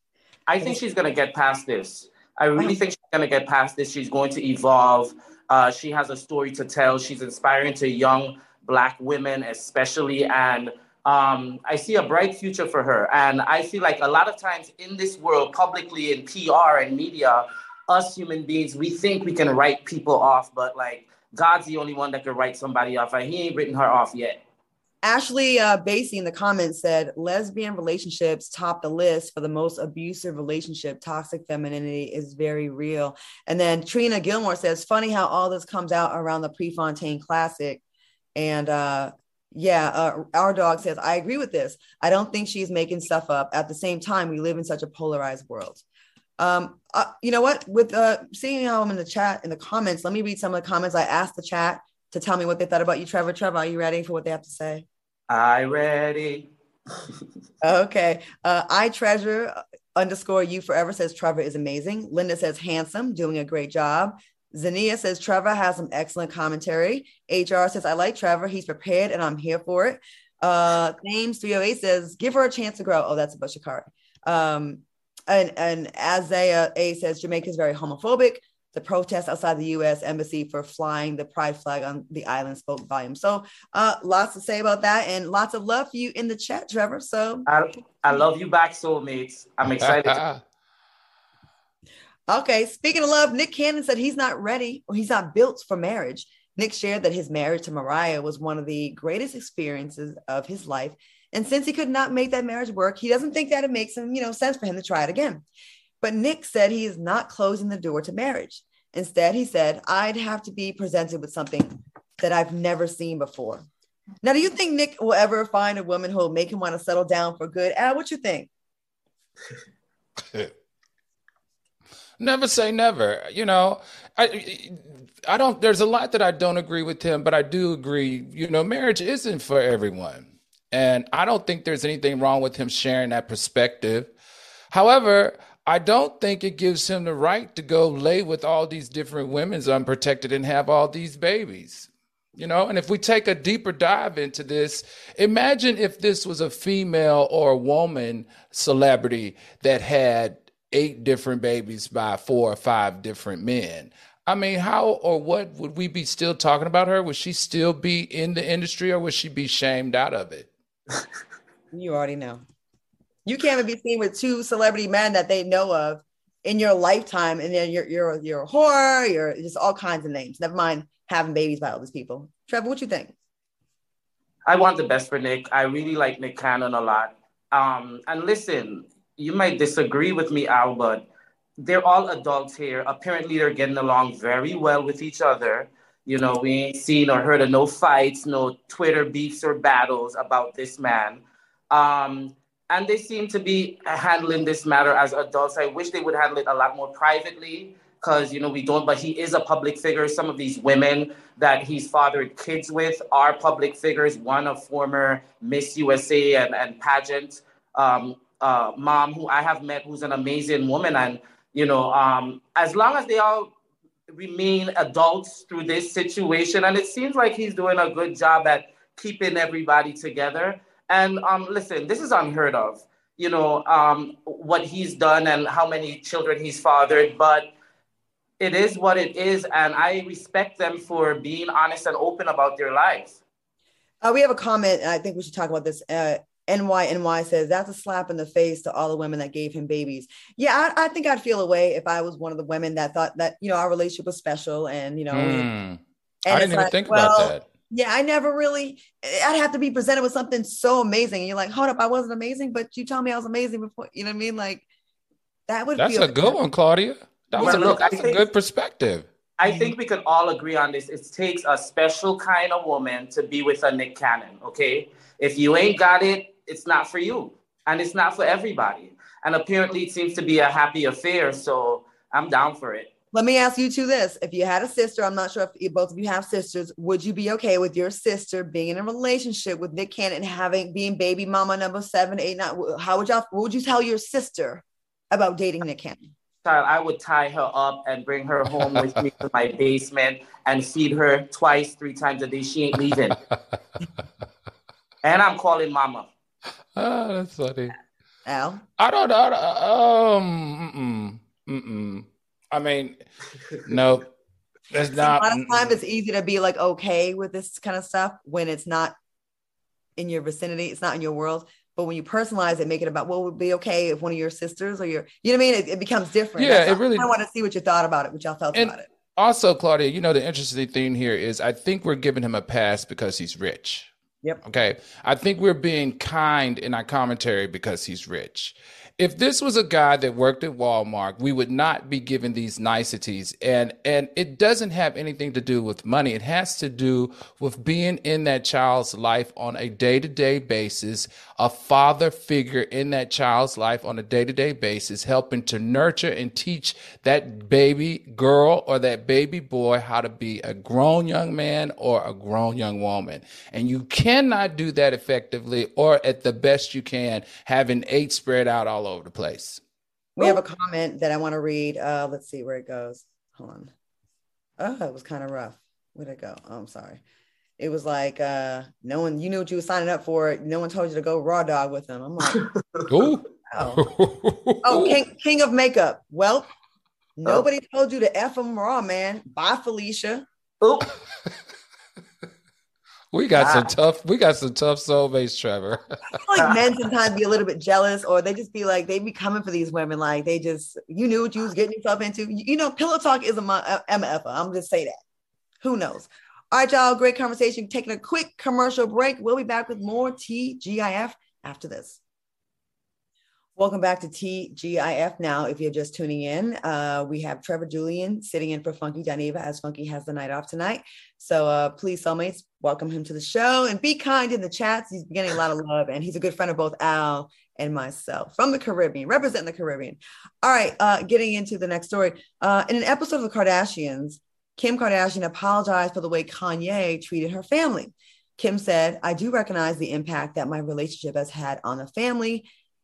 I think she's going to get past this. I really think she's going to get past this. She's going to evolve. Uh, she has a story to tell. She's inspiring to young Black women, especially. And um, I see a bright future for her. And I feel like a lot of times in this world, publicly in P R and media, us human beings, we think we can write people off, but like God's the only one that can write somebody off, and he ain't written her off yet. Ashley uh, Basie in the comments said, lesbian relationships top the list for the most abusive relationship. Toxic femininity is very real. And then Trina Gilmore says, funny how all this comes out around the Prefontaine Classic. And uh, yeah, uh, our dog says, I agree with this. I don't think she's making stuff up. At the same time, we live in such a polarized world. Um, uh, you know what, with uh, seeing how I'm in the chat, in the comments, let me read some of the comments. I asked the chat to tell me what they thought about you, Trevor. Trevor, are you ready for what they have to say? I ready. Okay. Uh, I treasure underscore you forever says Trevor is amazing. Linda says handsome, doing a great job. Zania says Trevor has some excellent commentary. H R says I like Trevor. He's prepared and I'm here for it. Uh, Names three oh eight says give her a chance to grow. Oh, that's about Sha'Carri. Um, And, and Isaiah A says Jamaica is very homophobic. The protest outside the U S embassy for flying the pride flag on the island spoke volumes. So uh, lots to say about that, and lots of love for you in the chat, Trevor. So I, I love you back, soulmates. I'm excited. Okay, speaking of love, Nick Cannon said he's not ready, or he's not built for marriage. Nick shared that his marriage to Mariah was one of the greatest experiences of his life. And since he could not make that marriage work, he doesn't think that it makes him, you know, sense for him to try it again. But Nick said he is not closing the door to marriage. Instead, he said, I'd have to be presented with something that I've never seen before. Now, do you think Nick will ever find a woman who will make him want to settle down for good? Al, what you think? Never say never. You know, I I don't, there's a lot that I don't agree with him, but I do agree, you know, marriage isn't for everyone. And I don't think there's anything wrong with him sharing that perspective. However, I don't think it gives him the right to go lay with all these different women unprotected and have all these babies. You know, and if we take a deeper dive into this, imagine if this was a female or a woman celebrity that had eight different babies by four or five different men. I mean, how or what would we be still talking about her? Would she still be in the industry, or would she be shamed out of it? You already know. You can't even be seen with two celebrity men that they know of in your lifetime, and then you're you're you're a whore, you're just all kinds of names. Never mind having babies by all these people. Trevor, what you think? I want the best for Nick. I really like Nick Cannon a lot. Um, and listen, you might disagree with me, Al, but they're all adults here. Apparently, they're getting along very well with each other. You know, we ain't seen or heard of no fights, no Twitter beefs or battles about this man. Um, and they seem to be handling this matter as adults. I wish they would handle it a lot more privately, because, you know, we don't, but he is a public figure. Some of these women that he's fathered kids with are public figures. One, a former Miss U S A and, and pageant um, uh, mom who I have met, who's an amazing woman. And, you know, um, as long as they all remain adults through this situation, and it seems like he's doing a good job at keeping everybody together. And um, listen, this is unheard of, you know, um, what he's done and how many children he's fathered, but it is what it is, and I respect them for being honest and open about their lives. Uh, we have a comment, and I think we should talk about this. Uh, N Y N Y says, that's a slap in the face to all the women that gave him babies. Yeah, I, I think I'd feel a way if I was one of the women that thought that, you know, our relationship was special, and, you know. Mm. And I didn't even like, think well, about that. Yeah, I never really, I'd have to be presented with something so amazing. And you're like, hold up, I wasn't amazing, but you told me I was amazing before. You know what I mean? Like, that would be. That's a good one, Claudia. That was yeah, a, look, that's I a think, good perspective. I think we can all agree on this. It takes a special kind of woman to be with a Nick Cannon, okay? If you ain't got it, it's not for you. And it's not for everybody. And apparently it seems to be a happy affair, so I'm down for it. Let me ask you two this. If you had a sister, I'm not sure if you, both of you have sisters, would you be okay with your sister being in a relationship with Nick Cannon and having, being baby mama number seven, eight, nine? How would y'all, what would you tell your sister about dating Nick Cannon? I would tie her up and bring her home with me to my basement and feed her twice, three times a day. She ain't leaving. And I'm calling mama. Oh, that's funny. Al? I don't know. Um, mm-mm, mm-mm. I mean, no, that's not. A lot of times it's easy to be like, okay with this kind of stuff when it's not in your vicinity. It's not in your world. But when you personalize it, make it about what would be okay if one of your sisters or your, you know what I mean? It, it becomes different. Yeah, That's it really. I want to see what you thought about it, what y'all felt and about it. Also, Claudia, you know, the interesting thing here is I think we're giving him a pass because he's rich. Yep. Okay. I think we're being kind in our commentary because he's rich. If this was a guy that worked at Walmart, we would not be given these niceties. And and it doesn't have anything to do with money. It has to do with being in that child's life on a day-to-day basis, a father figure in that child's life on a day-to-day basis, helping to nurture and teach that baby girl or that baby boy how to be a grown young man or a grown young woman. And you cannot do that effectively or at the best you can, having eight spread out all over the place. We have a comment that I want to read. Uh, let's see where it goes. Hold on. Oh, it was kind of rough. Where'd it go? Oh, I'm sorry. It was like, uh, no one, you knew what you were signing up for. No one told you to go raw dog with them. I'm like, Ooh. oh, oh king, king of makeup. Well, nobody oh. told you to F them raw, man. Bye, Felicia. Oh. We got ah. some tough, we got some tough soulmates, Trevor. I feel like men sometimes be a little bit jealous, or they just be like, they be coming for these women. Like they just, you knew what you was getting yourself into. You know, pillow talk is a M F. I'm just say that. Who knows? All right, y'all. Great conversation. Taking a quick commercial break. We'll be back with more T G I F after this. Welcome back to T G I F. Now, if you're just tuning in, uh, we have Trevor Julian sitting in for Funky Dineva as Funky has the night off tonight. So uh, please, soulmates, welcome him to the show and be kind in the chats. He's getting a lot of love, and he's a good friend of both Al and myself from the Caribbean, representing the Caribbean. All right, uh, getting into the next story. Uh, in an episode of The Kardashians, Kim Kardashian apologized for the way Kanye treated her family. Kim said, I do recognize the impact that my relationship has had on the family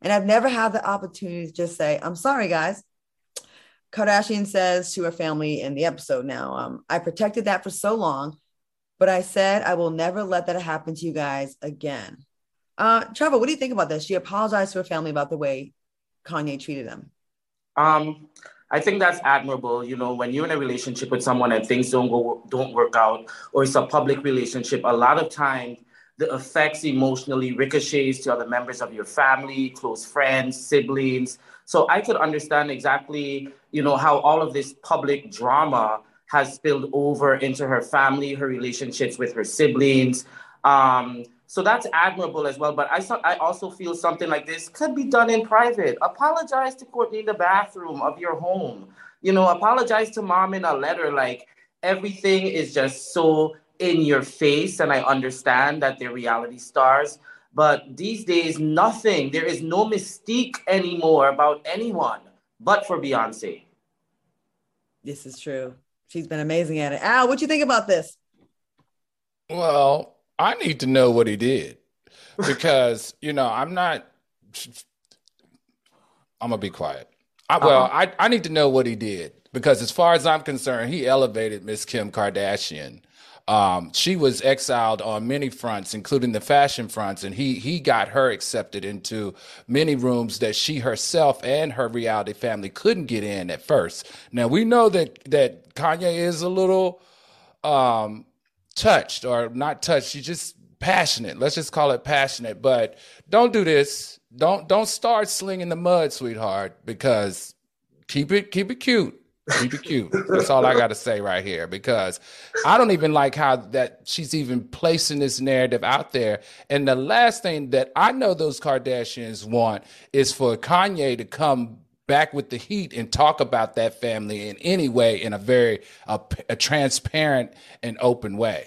And I've never had the opportunity to just say, I'm sorry, guys. Kardashian says to her family in the episode now, um, I protected that for so long, but I said I will never let that happen to you guys again. Uh, Trevor, what do you think about this? She apologized to her family about the way Kanye treated them. Um, I think that's admirable. You know, when you're in a relationship with someone and things don't go, don't work out, or it's a public relationship, a lot of times the effects emotionally ricochets to other members of your family, close friends, siblings. So I could understand exactly, you know, how all of this public drama has spilled over into her family, her relationships with her siblings. Um, so that's admirable as well. But I, I also feel something like this could be done in private. Apologize to Kourtney in the bathroom of your home. You know, apologize to mom in a letter. Like, everything is just so in your face. And I understand that they're reality stars. But these days, nothing, there is no mystique anymore about anyone but for Beyonce. This is true. She's been amazing at it. Al, what you think about this? Well, I need to know what he did because, you know, I'm not, I'm going to be quiet. I, well, uh-huh. I, I need to know what he did because as far as I'm concerned, he elevated Miss Kim Kardashian. Um, she was exiled on many fronts, including the fashion fronts, and he he got her accepted into many rooms that she herself and her reality family couldn't get in at first. Now, we know that that Kanye is a little um, touched, or not touched, she's just passionate. Let's just call it passionate. But don't do this. Don't don't start slinging the mud, sweetheart, because keep it keep it cute. Keep it cute. That's all I got to say right here, because I don't even like how that she's even placing this narrative out there. And the last thing that I know those Kardashians want is for Kanye to come back with the heat and talk about that family in any way, in a very a, a transparent and open way.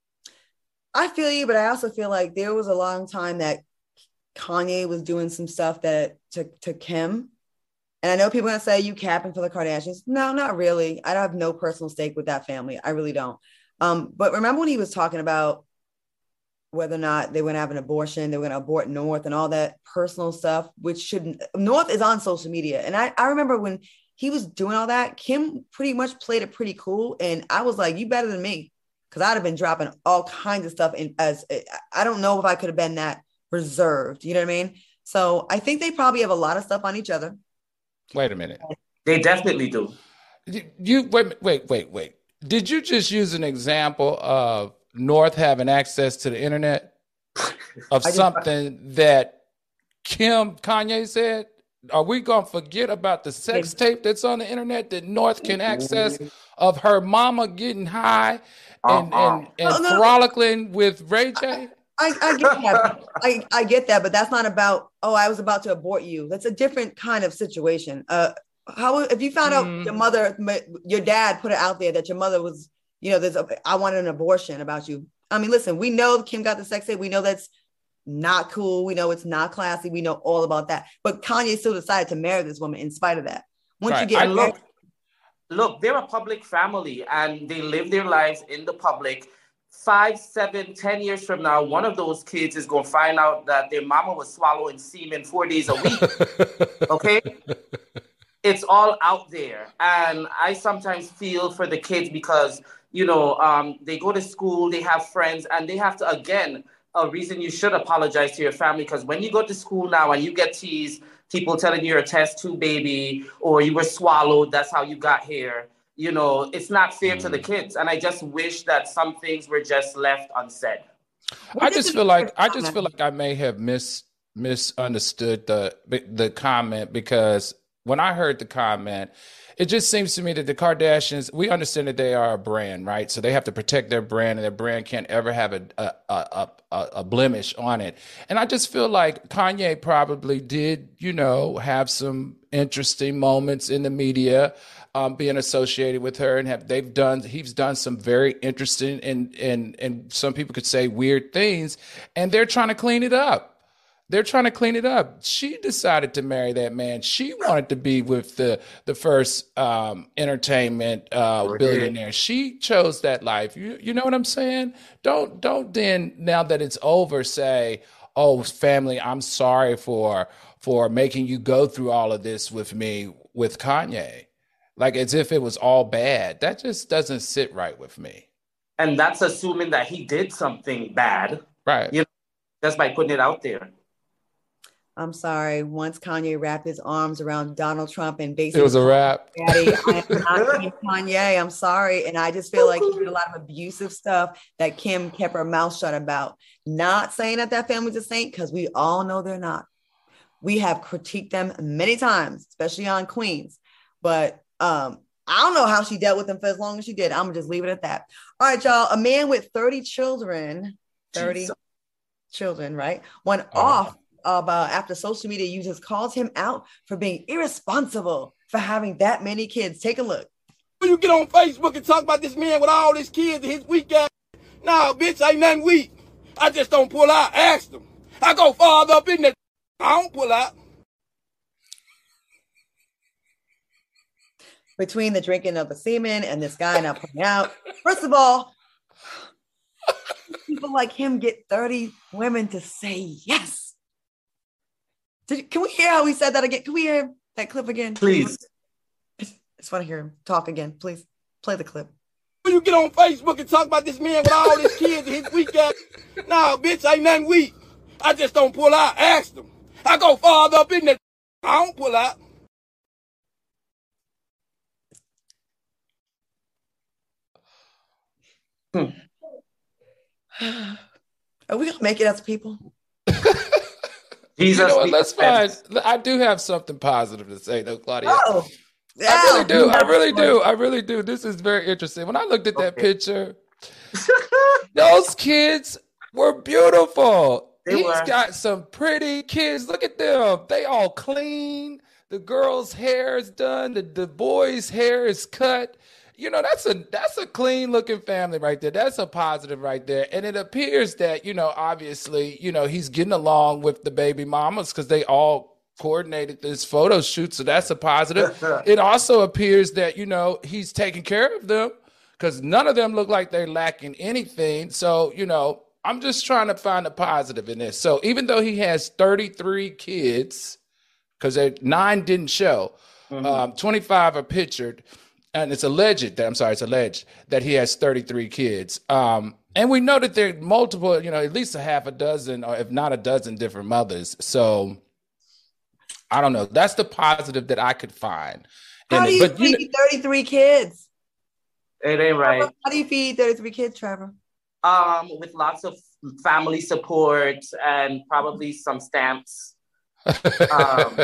I feel you, but I also feel like there was a long time that Kanye was doing some stuff that to, to Kim. And I know people are going to say you capping for the Kardashians. No, not really. I have no personal stake with that family. I really don't. Um, but remember when he was talking about whether or not they were going to have an abortion, they were going to abort North and all that personal stuff, which shouldn't. North is on social media. And I, I remember when he was doing all that, Kim pretty much played it pretty cool. And I was like, you better than me. Because I'd have been dropping all kinds of stuff in as I don't know if I could have been that reserved. You know what I mean? So I think they probably have a lot of stuff on each other. Wait a minute. They definitely do. You, you wait, wait, wait, wait. Did you just use an example of North having access to the internet of just, something that Kim Kanye said? Are we gonna forget about the sex tape that's on the internet that North can access of her mama getting high and uh-uh. and, and no, no. frolicking with Ray J? I, I get that. I, I get that, but that's not about, oh, I was about to abort you. That's a different kind of situation. Uh, how if you found mm. out your mother, your dad put it out there that your mother was, you know, there's a, I wanted an abortion about you. I mean, listen, we know Kim got the sex tape. We know that's not cool. We know it's not classy. We know all about that. But Kanye still decided to marry this woman in spite of that. Once right. you get I married, look, look, they're a public family and they live their lives in the public. Five, seven, ten years from now, one of those kids is going to find out that their mama was swallowing semen four days a week. Okay? It's all out there. And I sometimes feel for the kids because, you know, um, they go to school, they have friends, and they have to, again, a reason you should apologize to your family, because when you go to school now and you get teased, people telling you you're a test tube baby or you were swallowed, that's how you got here. You know, it's not fair mm. to the kids. And I just wish that some things were just left unsaid. I just feel like I just feel like I may have mis misunderstood the the comment, because when I heard the comment, it just seems to me that the Kardashians, we understand that they are a brand, right? So they have to protect their brand, and their brand can't ever have a a a, a, a blemish on it. And I just feel like Kanye probably did, you know, have some interesting moments in the media. Um, being associated with her, and have they've done he's done some very interesting and and and some people could say weird things, and they're trying to clean it up. They're trying to clean it up. She decided to marry that man. She wanted to be with the the first um, entertainment uh, billionaire. She chose that life. You you know what I'm saying? Don't don't then, now that it's over, say, oh, family, I'm sorry for for making you go through all of this with me with Kanye, like as if it was all bad. That just doesn't sit right with me. And that's assuming that he did something bad, right? You know, just by putting it out there. I'm sorry. Once Kanye wrapped his arms around Donald Trump and basically it was a wrap. Daddy, I am not Team Kanye. I'm sorry. And I just feel like he did a lot of abusive stuff that Kim kept her mouth shut about. Not saying that that family's a saint, because we all know they're not. We have critiqued them many times, especially on Queens. But um, I don't know how she dealt with them for as long as she did. I'm going to just leave it at that. All right, y'all. A man with thirty children, thirty Jesus. children, right? Went uh-huh. off about after social media users called him out for being irresponsible for having that many kids. Take a look. You get on Facebook and talk about this man with all his kids and his weak ass. Nah, bitch, ain't nothing weak. I just don't pull out. Ask them. I go farther up in there. I don't pull out. Between the drinking of the semen and this guy not putting out, first of all, people like him get thirty women to say yes. Did, can we hear how he said that again? Can we hear that clip again? Please. I just want to hear him talk again. Please play the clip. You get on Facebook and talk about this man with all his kids and his weak ass. Nah, bitch, ain't nothing weak. I just don't pull out. Ask them. I go farther up in there. I don't pull out. Hmm. Are we gonna make it as people? Jesus, you know what, let's find. I do have something positive to say, though, Claudia. Oh, yeah, I really do. I really do. I really do. This is very interesting. When I looked at that okay. picture, those kids were beautiful. They He's were. got some pretty kids. Look at them. They all clean. The girl's hair is done. The, the boy's hair is cut. You know, that's a that's a clean looking family right there. That's a positive right there. And it appears that, you know, obviously, you know, he's getting along with the baby mamas because they all coordinated this photo shoot. So that's a positive. It also appears that, you know, he's taking care of them because none of them look like they're lacking anything. So, you know, I'm just trying to find a positive in this. So even though he has thirty-three kids, because nine didn't show, mm-hmm. um, twenty-five are pictured. And it's alleged that, I'm sorry, it's alleged that he has thirty-three kids. Um, and we know that there are multiple, you know, at least a half a dozen, or if not a dozen different mothers. So I don't know. That's the positive that I could find. How and, do you but, feed you know, thirty-three kids? It ain't right. How do you feed thirty-three kids, Trevor? Um, with lots of family support and probably some stamps. um,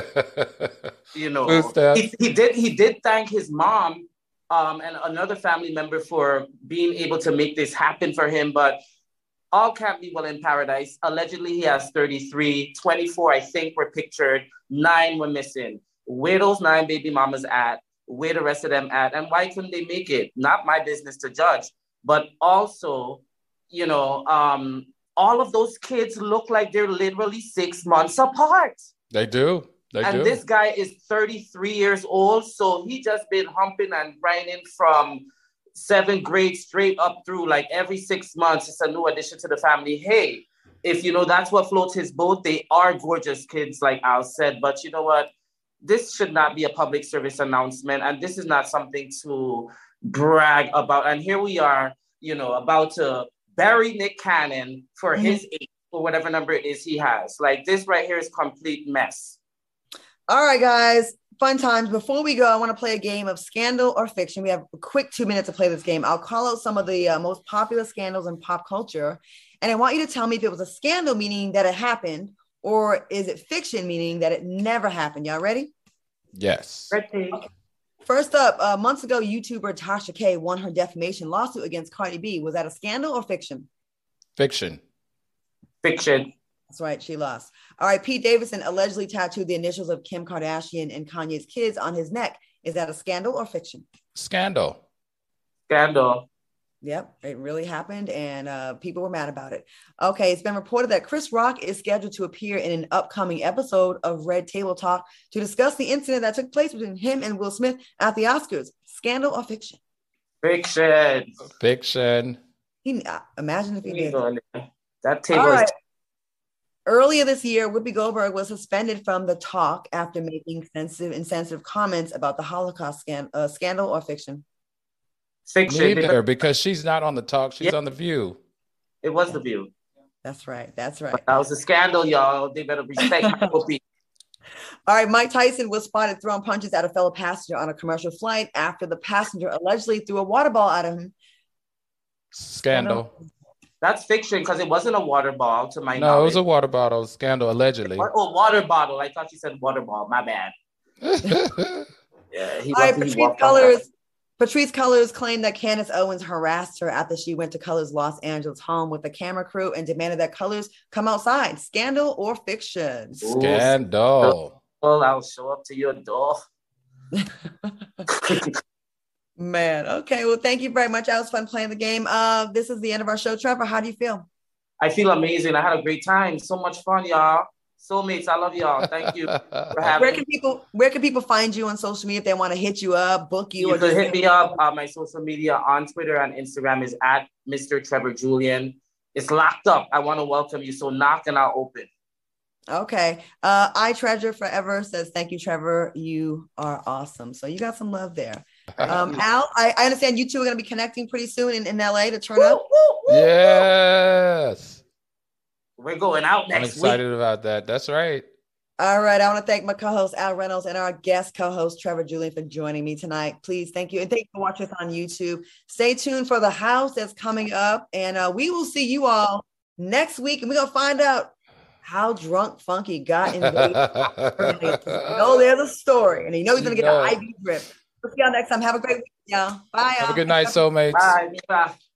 you know, he, he did. He did thank his mom. Um, and another family member for being able to make this happen for him. But all can't be well in paradise. Allegedly, he has thirty-three, twenty-four, I think, were pictured. Nine were missing. Where those nine baby mamas at? Where the rest of them at? And why couldn't they make it? Not my business to judge. But also, you know, um, all of those kids look like they're literally six months apart. They do. They and do. This guy is thirty-three years old, so he just been humping and grinding from seventh grade straight up through. Like every six months, it's a new addition to the family. Hey, if you know that's what floats his boat, they are gorgeous kids, like Al said. But you know what? This should not be a public service announcement, and this is not something to brag about. And here we are, you know, about to bury Nick Cannon for mm-hmm. his age or whatever number it is he has. Like this right here is complete mess. All right, guys, fun times. Before we go, I want to play a game of scandal or fiction. We have a quick two minutes to play this game. I'll call out some of the uh, most popular scandals in pop culture. And I want you to tell me if it was a scandal, meaning that it happened, or is it fiction, meaning that it never happened. Y'all ready? Yes. Ready. Okay. First up, uh, months ago, YouTuber Tasha K won her defamation lawsuit against Cardi B. Was that a scandal or fiction? Fiction. Fiction. That's right. She lost. All right. Pete Davidson allegedly tattooed the initials of Kim Kardashian and Kanye's kids on his neck. Is that a scandal or fiction? Scandal. Scandal. Yep. It really happened. And uh, people were mad about it. Okay. It's been reported that Chris Rock is scheduled to appear in an upcoming episode of Red Table Talk to discuss the incident that took place between him and Will Smith at the Oscars. Scandal or fiction? Fiction. Fiction. He, uh, imagine if he did. That table All is... right. Earlier this year, Whoopi Goldberg was suspended from The Talk after making sensitive, insensitive comments about the Holocaust scan, uh, scandal or fiction. Fiction. Neither, because she's not on The Talk. She's yeah. on The View. It was The View. That's right. That's right. But that was a scandal, y'all. They better respect Whoopi. All right. Mike Tyson was spotted throwing punches at a fellow passenger on a commercial flight after the passenger allegedly threw a water ball at him. Scandal. That's fiction because it wasn't a water ball to my no, knowledge. No, it was a water bottle scandal, allegedly. Oh, water bottle. I thought you said water ball. My bad. yeah, he All right, Patrisse Cullors. Patrisse Cullors claimed that Candace Owens harassed her after she went to Cullors' Los Angeles home with the camera crew and demanded that Cullors come outside. Scandal or fiction? Scandal. Well, I'll show up to your door. Man, okay. Well, thank you very much. That was fun playing the game. Uh, this is the end of our show. Trevor, how do you feel? I feel amazing. I had a great time. So much fun, y'all. Soulmates, I love y'all. Thank you for having where can people Where can people find you on social media if they want to hit you up, book you? You or can just hit me up. Uh, my social media on Twitter and Instagram is at Mister Trevor Julian. It's locked up. I want to welcome you. So knock and I'll open. Okay. Uh, I Treasure Forever says, thank you, Trevor. You are awesome. So you got some love there. Um, Al, I, I understand you two are going to be connecting pretty soon in, in L A to turn woo, up. Woo, woo, yes. We're going out next week. I'm excited week. about that. That's right. All right. I want to thank my co-host, Al Reynolds, and our guest co-host, Trevor Julian, for joining me tonight. Please, thank you. And thank you for watching us on YouTube. Stay tuned for the house that's coming up. And uh, we will see you all next week. And we're going to find out how drunk Funky got in Vegas. No, there's a story. And you know he's going to get the I V drip. We'll see y'all next time. Have a great week, y'all. Bye, y'all. Have a good night, soulmates. Bye. Bye.